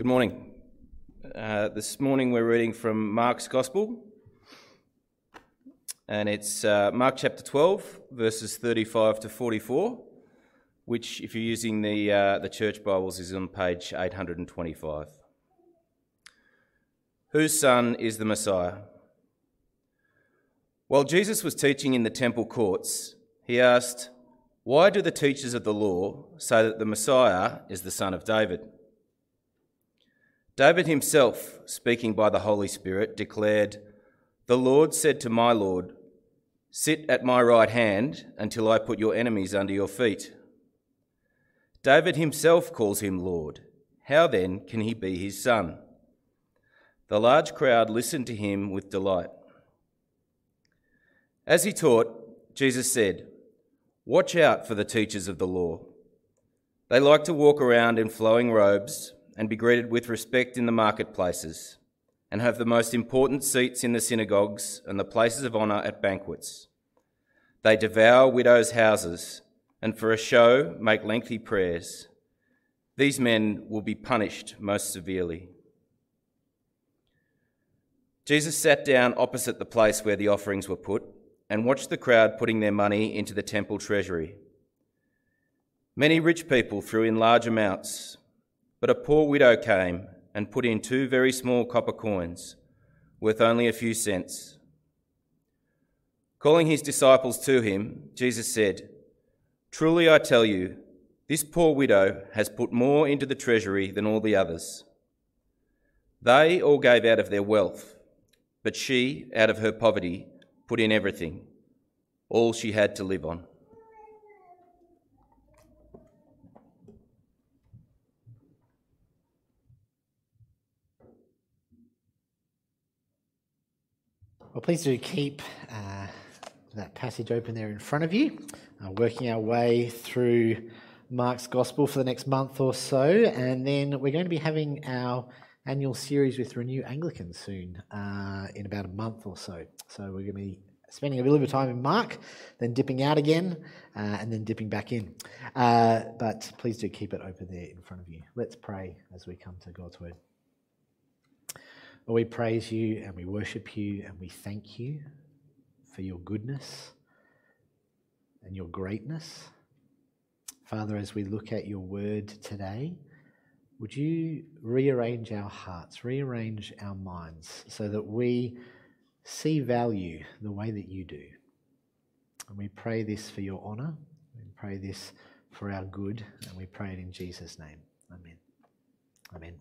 Good morning. This morning we're reading from Mark's Gospel, and it's Mark chapter 12, verses 35 to 44, which, if you're using the church Bibles, is on page 825. Whose son is the Messiah? While Jesus was teaching in the temple courts, he asked, "Why do the teachers of the law say that the Messiah is the son of David? David himself, speaking by the Holy Spirit, declared, 'The Lord said to my Lord, sit at my right hand until I put your enemies under your feet.' David himself calls him Lord. How then can he be his son?" The large crowd listened to him with delight. As he taught, Jesus said, "Watch out for the teachers of the law. They like to walk around in flowing robes and be greeted with respect in the marketplaces, and have the most important seats in the synagogues and the places of honour at banquets. They devour widows' houses, and for a show make lengthy prayers. These men will be punished most severely." Jesus sat down opposite the place where the offerings were put and watched the crowd putting their money into the temple treasury. Many rich people threw in large amounts, but a poor widow came and put in 2 very small copper coins, worth only a few cents. Calling his disciples to him, Jesus said, "Truly I tell you, this poor widow has put more into the treasury than all the others. They all gave out of their wealth, but she, out of her poverty, put in everything, all she had to live on." Well, please do keep that passage open there in front of you. Working our way through Mark's Gospel for the next month or so, and then we're going to be having our annual series with Renew Anglican soon, in about a month or so. So we're going to be spending a little bit of time in Mark, then dipping out again, and then dipping back in. But please do keep it open there in front of you. Let's pray as we come to God's Word. Lord, we praise you and we worship you and we thank you for your goodness and your greatness. Father, as we look at your word today, would you rearrange our hearts, rearrange our minds so that we see value the way that you do. And we pray this for your honour, we pray this for our good, and we pray it in Jesus' name. Amen. Amen.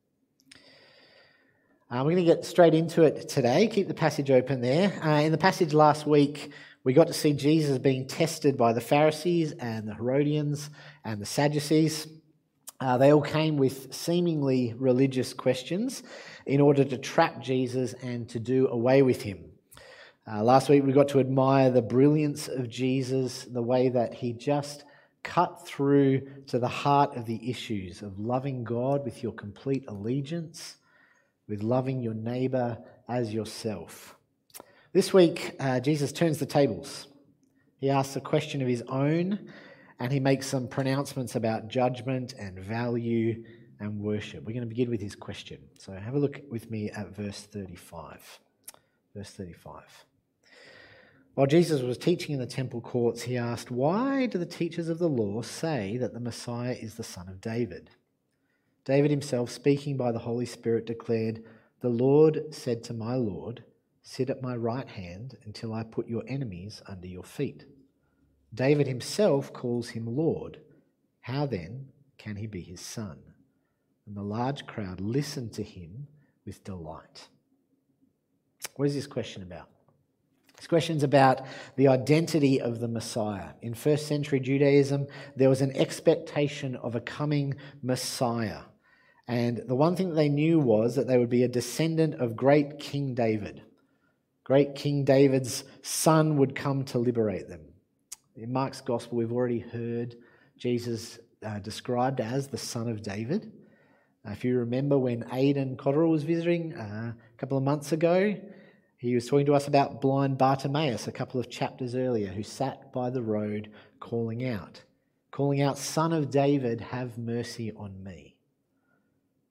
We're going to get straight into it today. Keep the passage open there. In the passage last week, we got to see Jesus being tested by the Pharisees and the Herodians and the Sadducees. They all came with seemingly religious questions in order to trap Jesus and to do away with him. Last week, we got to admire the brilliance of Jesus, the way that he just cut through to the heart of the issues of loving God with your complete allegiance, with loving your neighbour as yourself. This week, Jesus turns the tables. He asks a question of his own, and he makes some pronouncements about judgment and value and worship. We're going to begin with his question. So have a look with me at verse 35. Verse 35. While Jesus was teaching in the temple courts, he asked, "Why do the teachers of the law say that the Messiah is the son of David? David himself, speaking by the Holy Spirit, declared, 'The Lord said to my Lord, sit at my right hand until I put your enemies under your feet.' David himself calls him Lord. How then can he be his son?" And the large crowd listened to him with delight. What is this question about? This question's about the identity of the Messiah. In first century Judaism, there was an expectation of a coming Messiah. And the one thing that they knew was that they would be a descendant of great King David. Great King David's son would come to liberate them. In Mark's Gospel, we've already heard Jesus described as the son of David. If you remember when Aidan Cotterill was visiting a couple of months ago, he was talking to us about blind Bartimaeus a couple of chapters earlier, who sat by the road calling out, "Son of David, have mercy on me."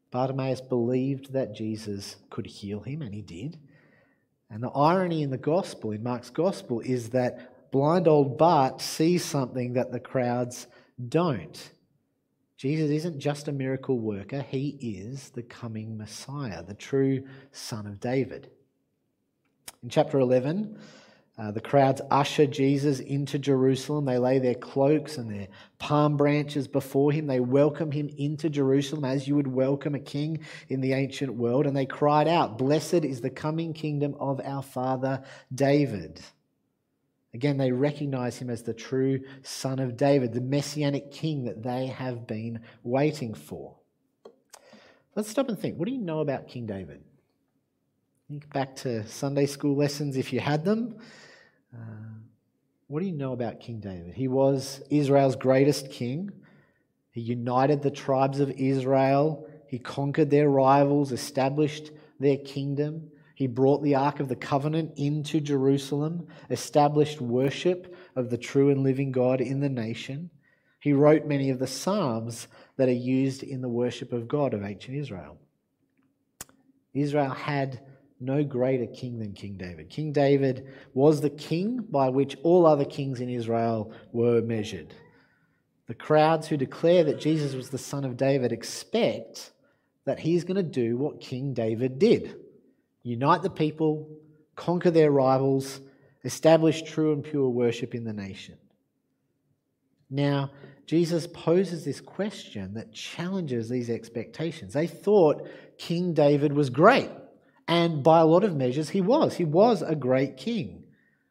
Bartimaeus believed that Jesus could heal him, and he did. And the irony in the gospel, in Mark's gospel, is that blind old Bart sees something that the crowds don't. Jesus isn't just a miracle worker, he is the coming Messiah, the true Son of David. In chapter 11, the crowds usher Jesus into Jerusalem. They lay their cloaks and their palm branches before him. They welcome him into Jerusalem as you would welcome a king in the ancient world. And they cried out, "Blessed is the coming kingdom of our father David." Again, they recognize him as the true Son of David, the messianic king that they have been waiting for. Let's stop and think. What do you know about King David? Think back to Sunday school lessons if you had them. What do you know about King David? He was Israel's greatest king. He united the tribes of Israel. He conquered their rivals, established their kingdom. He brought the Ark of the Covenant into Jerusalem, established worship of the true and living God in the nation. He wrote many of the Psalms that are used in the worship of God of ancient Israel. Israel had no greater king than King David. King David was the king by which all other kings in Israel were measured. The crowds who declare that Jesus was the Son of David expect that he's going to do what King David did: unite the people, conquer their rivals, establish true and pure worship in the nation. Now, Jesus poses this question that challenges these expectations. They thought King David was great. And by a lot of measures, he was. He was a great king.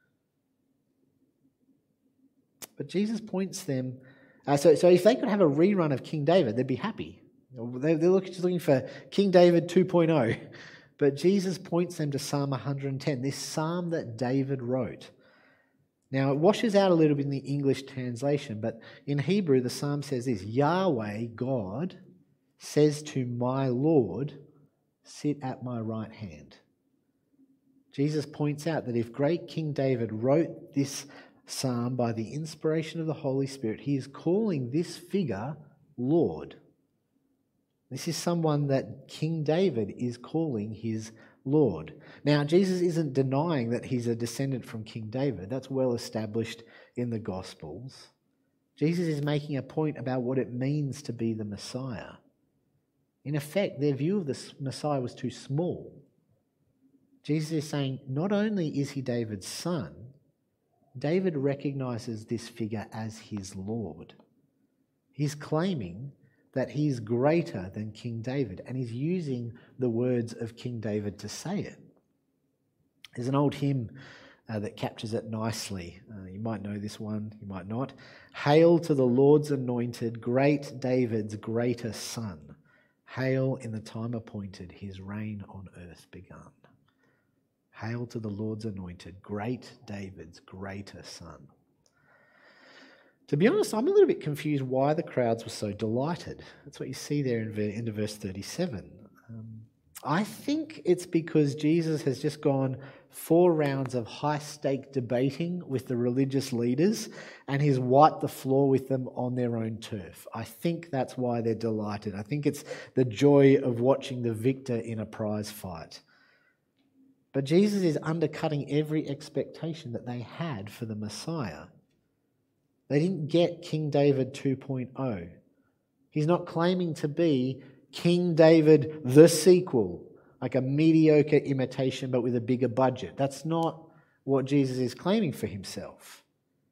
But Jesus points them... So if they could have a rerun of King David, they'd be happy. They're just looking for King David 2.0. But Jesus points them to Psalm 110, this psalm that David wrote. Now, it washes out a little bit in the English translation, but in Hebrew, the psalm says this: Yahweh, God, says to my Lord, sit at my right hand. Jesus points out that if great King David wrote this psalm by the inspiration of the Holy Spirit, he is calling this figure Lord. This is someone that King David is calling his Lord. Now, Jesus isn't denying that he's a descendant from King David. That's well established in the Gospels. Jesus is making a point about what it means to be the Messiah. In effect, their view of the Messiah was too small. Jesus is saying not only is he David's son, David recognizes this figure as his Lord. He's claiming that he's greater than King David, and he's using the words of King David to say it. There's an old hymn that captures it nicely. You might know this one, you might not. Hail to the Lord's anointed, great David's greater son. Hail in the time appointed, his reign on earth begun. Hail to the Lord's anointed, great David's greater son. To be honest, I'm a little bit confused why the crowds were so delighted. That's what you see there in the end of verse 37. I think it's because Jesus has just gone 4 rounds of high-stake debating with the religious leaders, and he's wiped the floor with them on their own turf. I think that's why they're delighted. I think it's the joy of watching the victor in a prize fight. But Jesus is undercutting every expectation that they had for the Messiah. They didn't get King David 2.0. He's not claiming to be King David the sequel, like a mediocre imitation but with a bigger budget. That's not what Jesus is claiming for himself.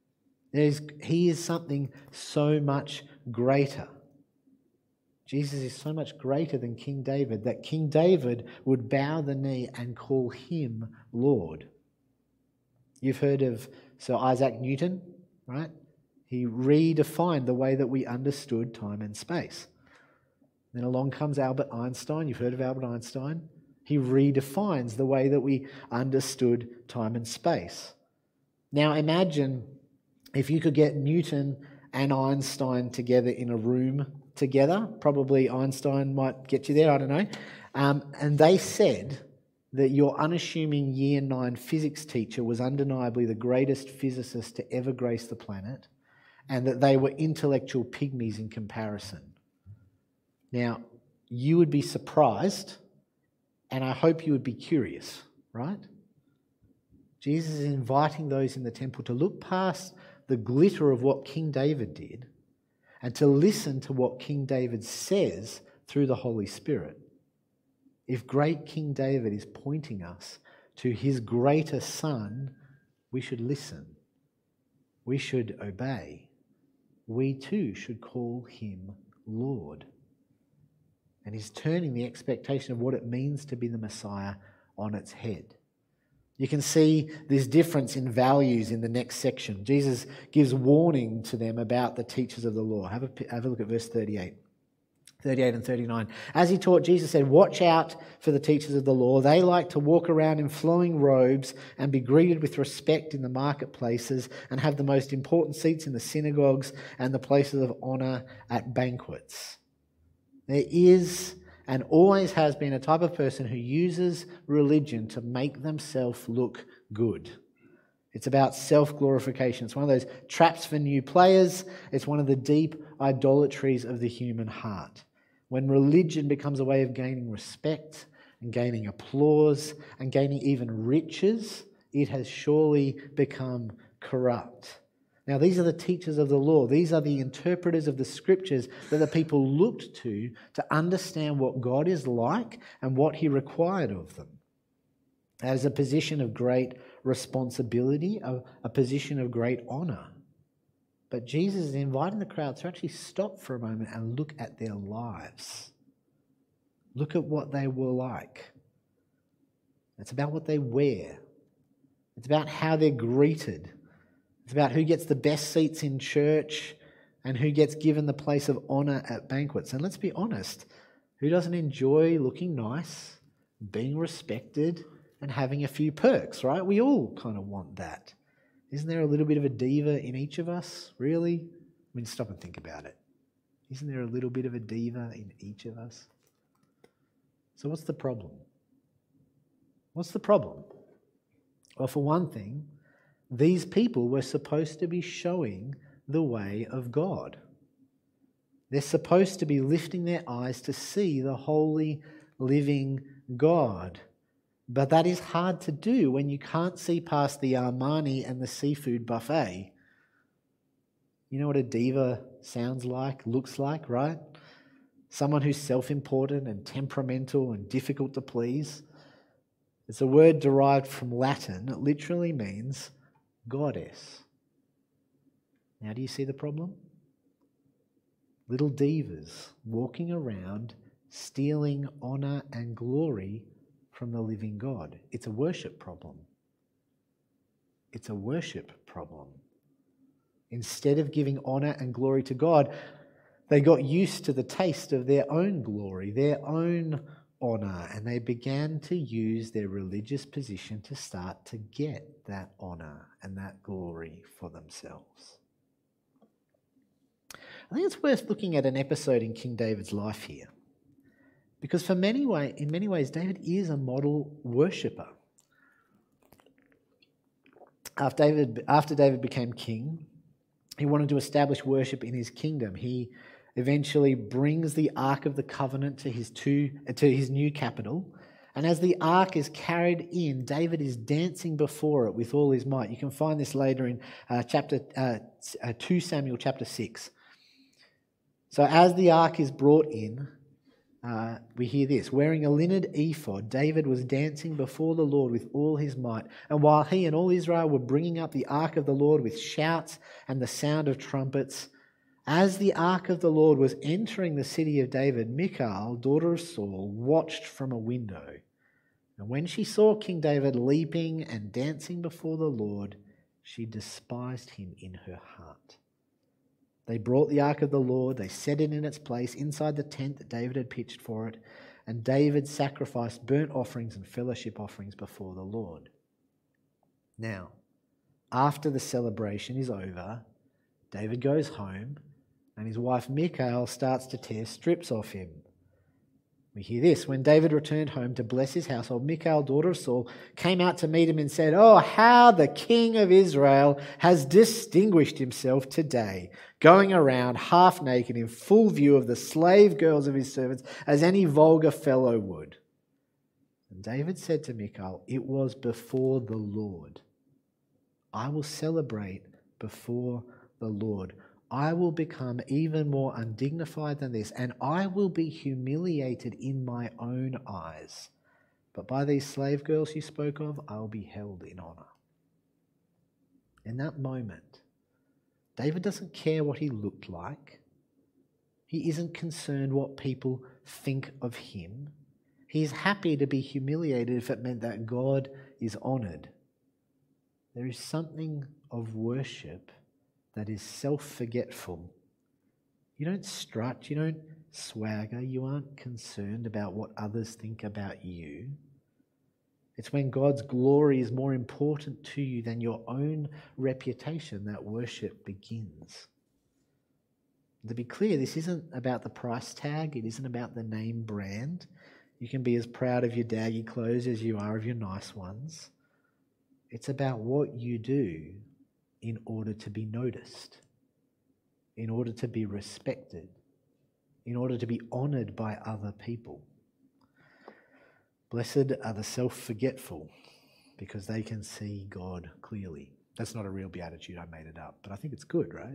He is something so much greater. Jesus is so much greater than King David that King David would bow the knee and call him Lord. You've heard of Sir Isaac Newton, right? He redefined the way that we understood time and space. Then along comes Albert Einstein. You've heard of Albert Einstein. He redefines the way that we understood time and space. Now imagine if you could get Newton and Einstein together in a room together. Probably Einstein might get you there, I don't know. And they said that your unassuming Year 9 physics teacher was undeniably the greatest physicist to ever grace the planet, and that they were intellectual pygmies in comparison. Now, you would be surprised, and I hope you would be curious, right? Jesus is inviting those in the temple to look past the glitter of what King David did and to listen to what King David says through the Holy Spirit. If great King David is pointing us to his greater Son, we should listen. We should obey. We too should call him Lord. And he's turning the expectation of what it means to be the Messiah on its head. You can see this difference in values in the next section. Jesus gives warning to them about the teachers of the law. Have a look at verse 38 and 39. As he taught, Jesus said, "Watch out for the teachers of the law. They like to walk around in flowing robes and be greeted with respect in the marketplaces and have the most important seats in the synagogues and the places of honor at banquets." There is and always has been a type of person who uses religion to make themselves look good. It's about self-glorification. It's one of those traps for new players. It's one of the deep idolatries of the human heart. When religion becomes a way of gaining respect and gaining applause and gaining even riches, it has surely become corrupt. Now, these are the teachers of the law. These are the interpreters of the scriptures that the people looked to understand what God is like and what he required of them. That is a position of great responsibility, a position of great honour. But Jesus is inviting the crowd to actually stop for a moment and look at their lives. Look at what they were like. It's about what they wear. It's about how they're greeted. It's about who gets the best seats in church and who gets given the place of honour at banquets. And let's be honest, who doesn't enjoy looking nice, being respected, and having a few perks, right? We all kind of want that. Isn't there a little bit of a diva in each of us, really? I mean, stop and think about it. Isn't there a little bit of a diva in each of us? So what's the problem? What's the problem? Well, for one thing, these people were supposed to be showing the way of God. They're supposed to be lifting their eyes to see the holy, living God. But that is hard to do when you can't see past the Armani and the seafood buffet. You know what a diva sounds like, looks like, right? Someone who's self-important and temperamental and difficult to please. It's a word derived from Latin. It literally means goddess. Now, do you see the problem? Little divas walking around stealing honour and glory from the living God. It's a worship problem. It's a worship problem. Instead of giving honour and glory to God, they got used to the taste of their own glory, their own honour, and they began to use their religious position to start to get that honour and that glory for themselves. I think it's worth looking at an episode in King David's life here. Because in many ways, David is a model worshipper. After David became king, he wanted to establish worship in his kingdom. He eventually brings the Ark of the Covenant to his new capital. And as the Ark is carried in, David is dancing before it with all his might. You can find this later in 2 Samuel chapter 6. So as the Ark is brought in, we hear this: wearing a linen ephod, David was dancing before the Lord with all his might. And while he and all Israel were bringing up the ark of the Lord with shouts and the sound of trumpets, as the ark of the Lord was entering the city of David, Michal, daughter of Saul, watched from a window. And when she saw King David leaping and dancing before the Lord, she despised him in her heart. They brought the ark of the Lord, they set it in its place inside the tent that David had pitched for it, and David sacrificed burnt offerings and fellowship offerings before the Lord. Now, after the celebration is over, David goes home, and his wife Michal starts to tear strips off him. We hear this. When David returned home to bless his household, Michal, daughter of Saul, came out to meet him and said, "Oh, how the king of Israel has distinguished himself today, going around half naked in full view of the slave girls of his servants, as any vulgar fellow would." And David said to Michal, "It was before the Lord. I will celebrate before the Lord. I will become even more undignified than this, and I will be humiliated in my own eyes. But by these slave girls you spoke of, I will be held in honor." In that moment, David doesn't care what he looked like. He isn't concerned what people think of him. He is happy to be humiliated if it meant that God is honored. There is something of worship that is self-forgetful. You don't strut, you don't swagger, you aren't concerned about what others think about you. It's when God's glory is more important to you than your own reputation that worship begins. To be clear, this isn't about the price tag, it isn't about the name brand. You can be as proud of your daggy clothes as you are of your nice ones. It's about what you do in order to be noticed, in order to be respected, in order to be honoured by other people. Blessed are the self-forgetful, because they can see God clearly. That's not a real beatitude, I made it up, but I think it's good, right?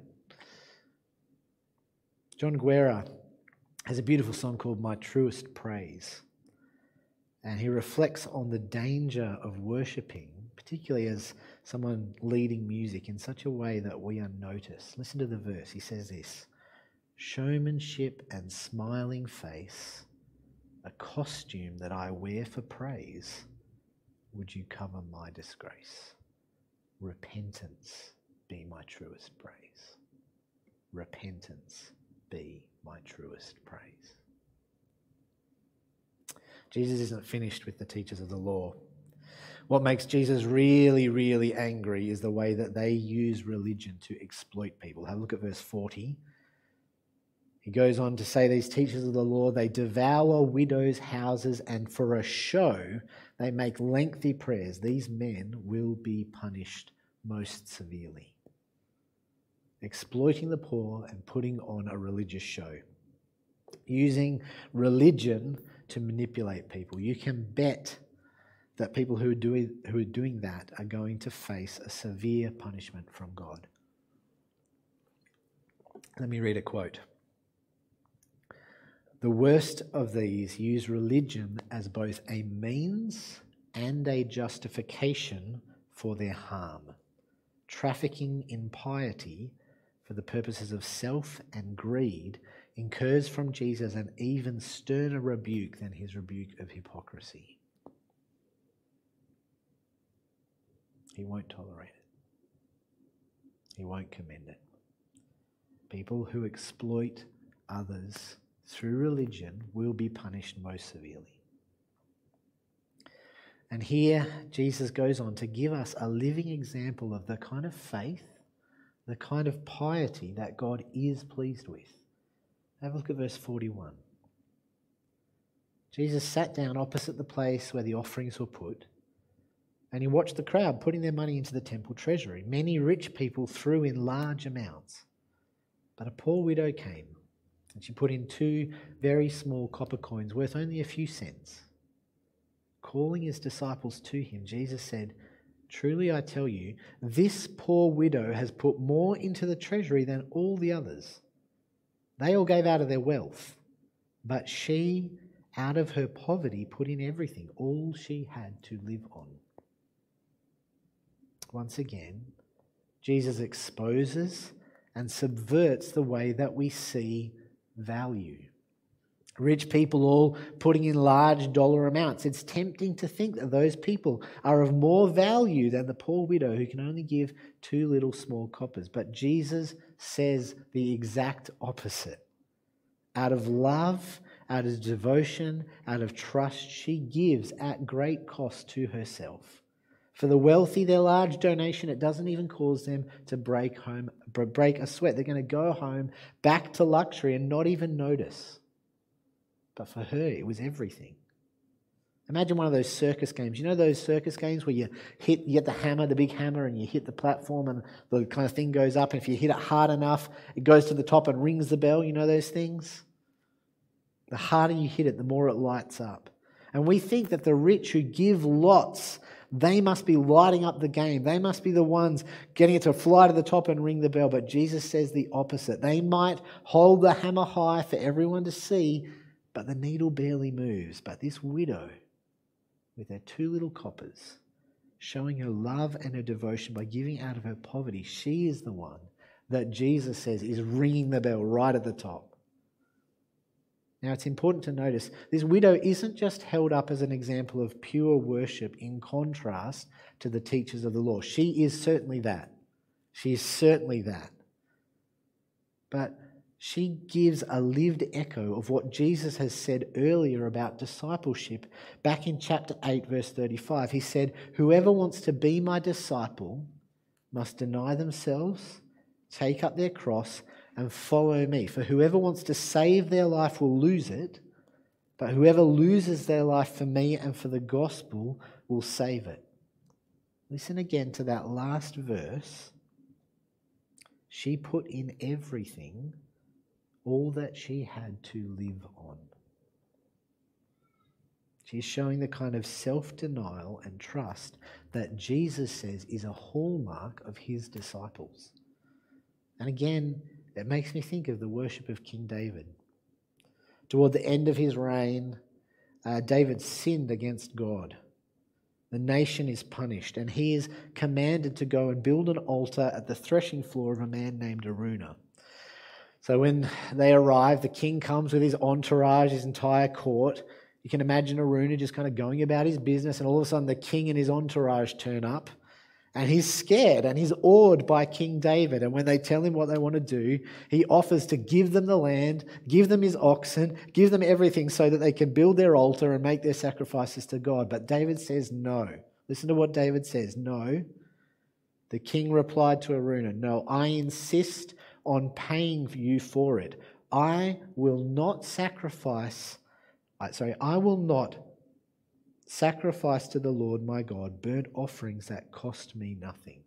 John Guerra has a beautiful song called "My Truest Praise," and he reflects on the danger of worshipping, particularly as someone leading music, in such a way that we are noticed. Listen to the verse. He says this: "Showmanship and smiling face, a costume that I wear for praise, would you cover my disgrace? Repentance be my truest praise. Repentance be my truest praise." Jesus isn't finished with the teachers of the law. What makes Jesus really, really angry is the way that they use religion to exploit people. Have a look at verse 40. He goes on to say, "These teachers of the law, they devour widows' houses, and for a show they make lengthy prayers. These men will be punished most severely." Exploiting the poor and putting on a religious show. Using religion to manipulate people. You can bet that people who are doing that are going to face a severe punishment from God. Let me read a quote. "The worst of these use religion as both a means and a justification for their harm, trafficking in piety for the purposes of self and greed incurs from Jesus an even sterner rebuke than his rebuke of hypocrisy." He won't tolerate it. He won't commend it. People who exploit others through religion will be punished most severely. And here Jesus goes on to give us a living example of the kind of faith, the kind of piety that God is pleased with. Have a look at verse 41. Jesus sat down opposite the place where the offerings were put, and he watched the crowd putting their money into the temple treasury. Many rich people threw in large amounts, but a poor widow came, and she put in 2 very small copper coins worth only a few cents. Calling his disciples to him, Jesus said, "Truly I tell you, this poor widow has put more into the treasury than all the others. They all gave out of their wealth, but she, out of her poverty, put in everything, all she had to live on." Once again, Jesus exposes and subverts the way that we see value. Rich people all putting in large dollar amounts. It's tempting to think that those people are of more value than the poor widow who can only give 2 little small coppers. But Jesus says the exact opposite. Out of love, out of devotion, out of trust, she gives at great cost to herself. For the wealthy, their large donation, it doesn't even cause them to break a sweat. They're going to go home back to luxury and not even notice. But for her, it was everything. Imagine one of those circus games. You know those circus games where you get the hammer, the big hammer, and you hit the platform and the kind of thing goes up. And if you hit it hard enough, it goes to the top and rings the bell. You know those things? The harder you hit it, the more it lights up. And we think that the rich who give lots, they must be lighting up the game. They must be the ones getting it to fly to the top and ring the bell. But Jesus says the opposite. They might hold the hammer high for everyone to see, but the needle barely moves. But this widow, with her 2 little coppers, showing her love and her devotion by giving out of her poverty, she is the one that Jesus says is ringing the bell right at the top. Now, it's important to notice this widow isn't just held up as an example of pure worship in contrast to the teachers of the law. She is certainly that. She is certainly that. But she gives a lived echo of what Jesus has said earlier about discipleship. Back in chapter 8, verse 35, he said, "Whoever wants to be my disciple must deny themselves, take up their cross, and follow me. For whoever wants to save their life will lose it, but whoever loses their life for me and for the gospel will save it." Listen again to that last verse. She put in everything, all that she had to live on. She's showing the kind of self-denial and trust that Jesus says is a hallmark of his disciples. And again, it makes me think of the worship of King David. Toward the end of his reign, David sinned against God. The nation is punished, and he is commanded to go and build an altar at the threshing floor of a man named Araunah. So when they arrive, the king comes with his entourage, his entire court. You can imagine Araunah just kind of going about his business, and all of a sudden the king and his entourage turn up. And he's scared and he's awed by King David. And when they tell him what they want to do, he offers to give them the land, give them his oxen, give them everything so that they can build their altar and make their sacrifices to God. But David says no. Listen to what David says. No. The king replied to Araunah, "No, I insist on paying you for it. I will not sacrifice to the Lord my God burnt offerings that cost me nothing.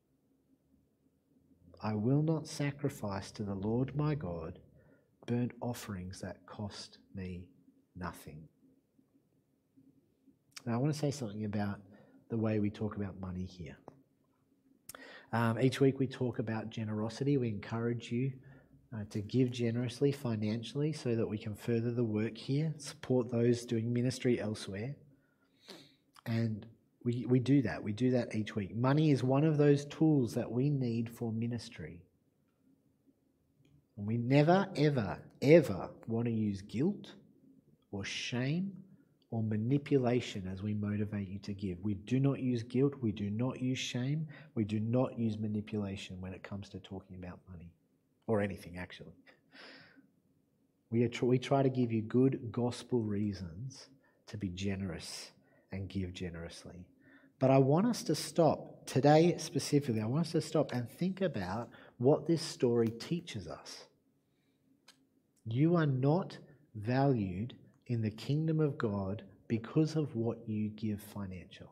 I will not sacrifice to the Lord my God burnt offerings that cost me nothing." Now, I want to say something about the way we talk about money here. Each week we talk about generosity. We encourage you to give generously financially so that we can further the work here, support those doing ministry elsewhere. And we do that. We do that each week. Money is one of those tools that we need for ministry. And we never, ever, ever want to use guilt or shame or manipulation as we motivate you to give. We do not use guilt. We do not use shame. We do not use manipulation when it comes to talking about money or anything, actually. We try to give you good gospel reasons to be generous and give generously. But I want us to stop, today specifically, I want us to stop and think about what this story teaches us. You are not valued in the kingdom of God because of what you give financially.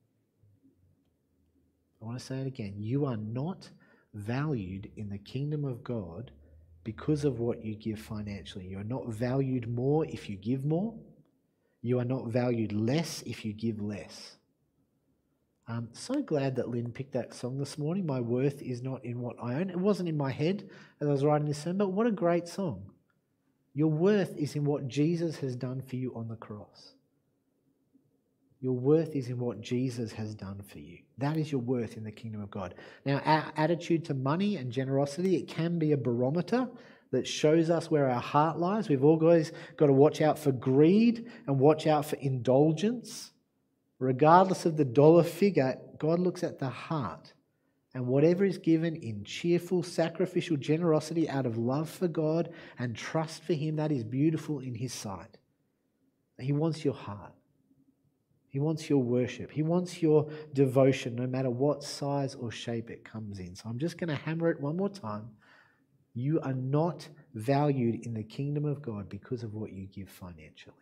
I want to say it again. You are not valued in the kingdom of God because of what you give financially. You are not valued more if you give more. You are not valued less if you give less. I'm so glad that Lynn picked that song this morning. My worth is not in what I own. It wasn't in my head as I was writing this sermon, but what a great song. Your worth is in what Jesus has done for you on the cross. Your worth is in what Jesus has done for you. That is your worth in the kingdom of God. Now, our attitude to money and generosity, it can be a barometer that shows us where our heart lies. We've always got to watch out for greed and watch out for indulgence. Regardless of the dollar figure, God looks at the heart. And whatever is given in cheerful, sacrificial generosity out of love for God and trust for Him, that is beautiful in His sight. He wants your heart. He wants your worship. He wants your devotion, no matter what size or shape it comes in. So I'm just going to hammer it one more time. You are not valued in the kingdom of God because of what you give financially.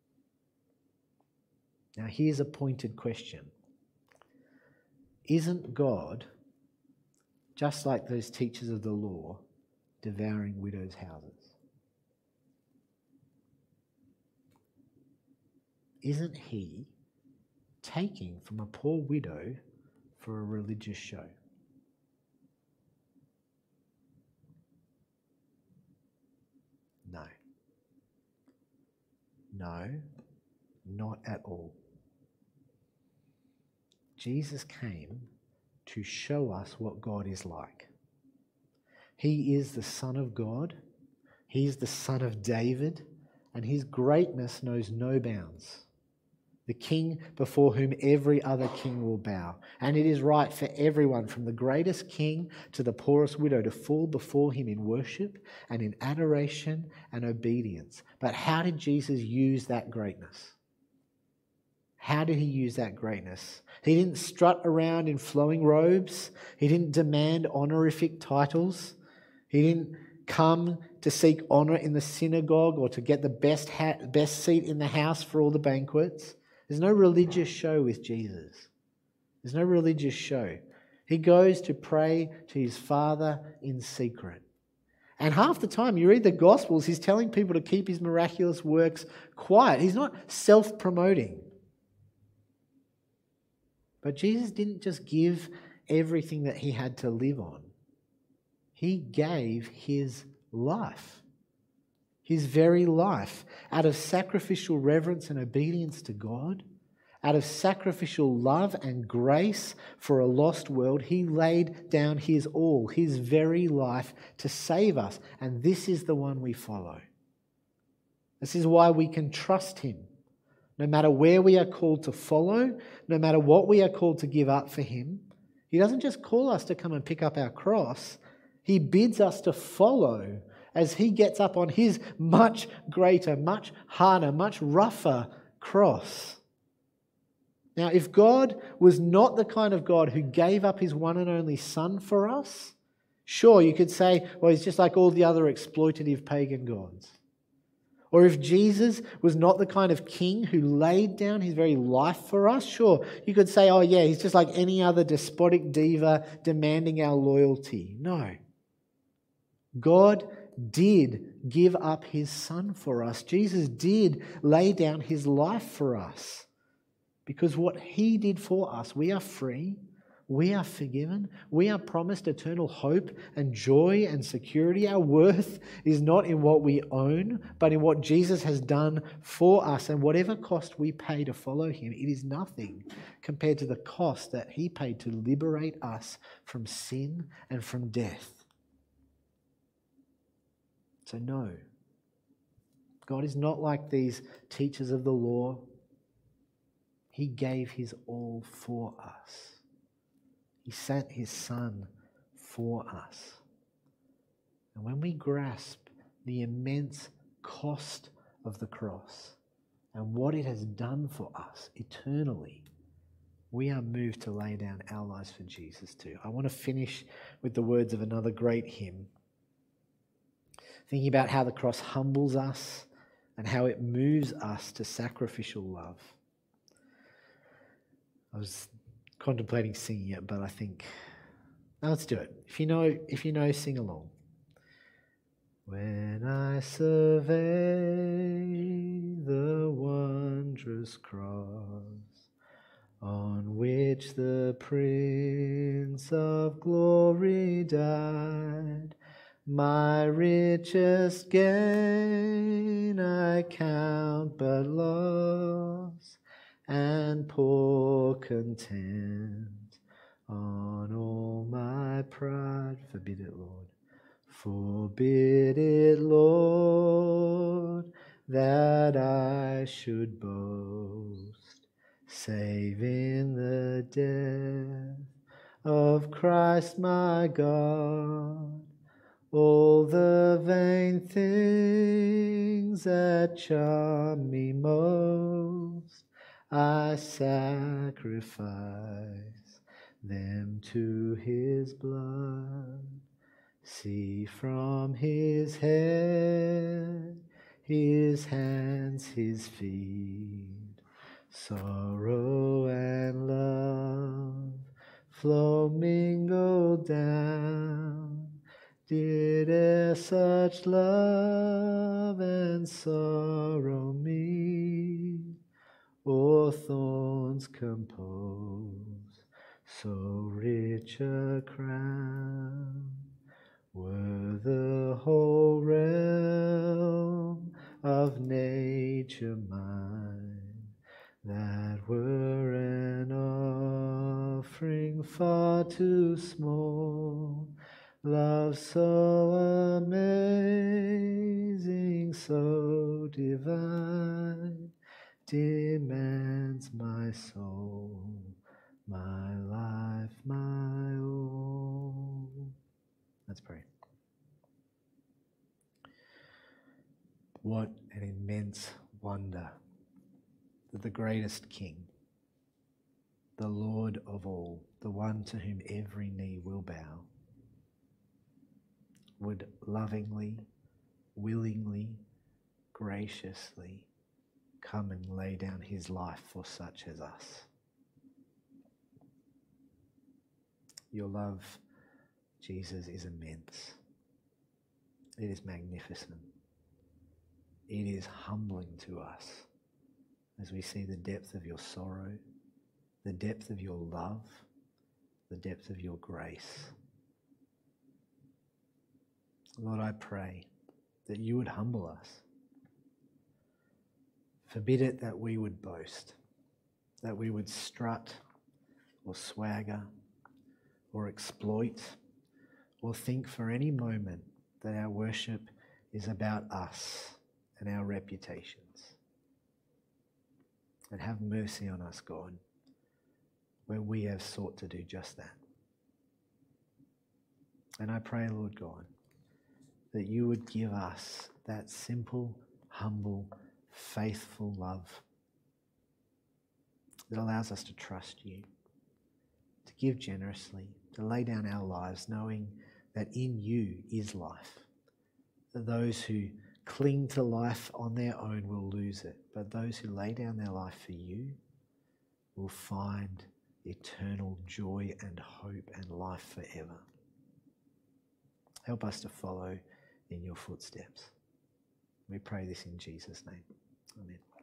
Now, here's a pointed question. Isn't God, just like those teachers of the law, devouring widows' houses? Isn't he taking from a poor widow for a religious show? No. No, not at all. Jesus came to show us what God is like. He is the Son of God. He is the Son of David, and his greatness knows no bounds. The King before whom every other king will bow. And it is right for everyone, from the greatest king to the poorest widow, to fall before him in worship and in adoration and obedience. But how did Jesus use that greatness? How did he use that greatness? He didn't strut around in flowing robes. He didn't demand honorific titles. He didn't come to seek honor in the synagogue or to get the best seat in the house for all the banquets. There's no religious show with Jesus. There's no religious show. He goes to pray to his Father in secret. And half the time you read the Gospels, he's telling people to keep his miraculous works quiet. He's not self-promoting. But Jesus didn't just give everything that he had to live on. He gave his life. His very life, out of sacrificial reverence and obedience to God, out of sacrificial love and grace for a lost world, he laid down his all, his very life to save us. And this is the one we follow. This is why we can trust him. No matter where we are called to follow, no matter what we are called to give up for him, he doesn't just call us to come and pick up our cross. He bids us to follow as he gets up on his much greater, much harder, much rougher cross. Now, if God was not the kind of God who gave up his one and only Son for us, sure, you could say, well, he's just like all the other exploitative pagan gods. Or if Jesus was not the kind of king who laid down his very life for us, sure, you could say, oh yeah, he's just like any other despotic diva demanding our loyalty. No. God did give up his Son for us. Jesus did lay down his life for us. Because what he did for us, we are free, we are forgiven, we are promised eternal hope and joy and security. Our worth is not in what we own, but in what Jesus has done for us. And whatever cost we pay to follow him, it is nothing compared to the cost that he paid to liberate us from sin and from death. So no, God is not like these teachers of the law. He gave his all for us. He sent his Son for us. And when we grasp the immense cost of the cross and what it has done for us eternally, we are moved to lay down our lives for Jesus too. I want to finish with the words of another great hymn, thinking about how the cross humbles us and how it moves us to sacrificial love. I was contemplating singing it, but I think, no, let's do it. If you know, sing along. When I survey the wondrous cross on which the Prince of Glory died, my richest gain I count but loss, and pour content on all my pride. Forbid it, Lord. Forbid it, Lord, that I should boast, save in the death of Christ my God. All the vain things that charm me most, I sacrifice them to his blood. See from his head, his hands, his feet, sorrow and love flow mingled down. Did e'er such love and sorrow meet, or thorns compose so rich a crown? Were the whole realm of nature mine, that were an offering far too small. Love so amazing, so divine, demands my soul, my life, my all. Let's pray. What an immense wonder that the greatest King, the Lord of all, the one to whom every knee will bow, would lovingly, willingly, graciously come and lay down his life for such as us. Your love, Jesus, is immense. It is magnificent. It is humbling to us as we see the depth of your sorrow, the depth of your love, the depth of your grace. Lord, I pray that you would humble us. Forbid it that we would boast, that we would strut or swagger or exploit or think for any moment that our worship is about us and our reputations. And have mercy on us, God, where we have sought to do just that. And I pray, Lord God, that you would give us that simple, humble, faithful love that allows us to trust you, to give generously, to lay down our lives knowing that in you is life. That those who cling to life on their own will lose it, but those who lay down their life for you will find eternal joy and hope and life forever. Help us to follow in your footsteps. We pray this in Jesus' name. Amen.